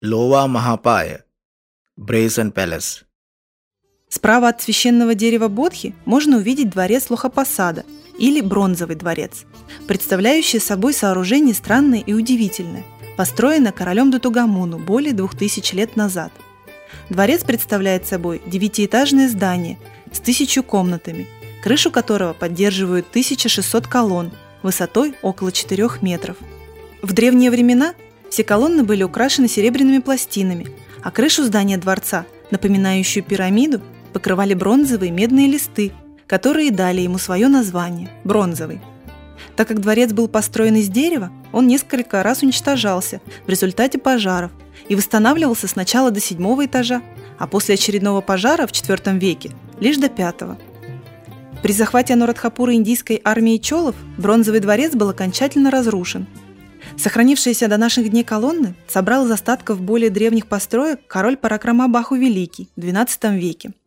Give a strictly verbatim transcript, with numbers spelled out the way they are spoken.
Лова Махапая, Brazen Palace. Справа от священного дерева Бодхи можно увидеть дворец Лохапасада или Бронзовый дворец, представляющий собой сооружение странное и удивительное, построенное королем Дутугамуну более двух тысяч лет назад. Дворец представляет собой девятиэтажное здание с тысячу комнатами, крышу которого поддерживают тысяча шестьсот колонн высотой около четырёх метров. В древние времена все колонны были украшены серебряными пластинами, а крышу здания дворца, напоминающую пирамиду, покрывали бронзовые медные листы, которые дали ему свое название – бронзовый. Так как дворец был построен из дерева, он несколько раз уничтожался в результате пожаров и восстанавливался сначала до седьмого этажа, а после очередного пожара в четвёртом веке лишь до пятого. При захвате Анурадхапура индийской армией чолов Бронзовый дворец был окончательно разрушен. Сохранившиеся до наших дней колонны собрал из остатков более древних построек король Паракрамабаху Великий в двенадцатом веке.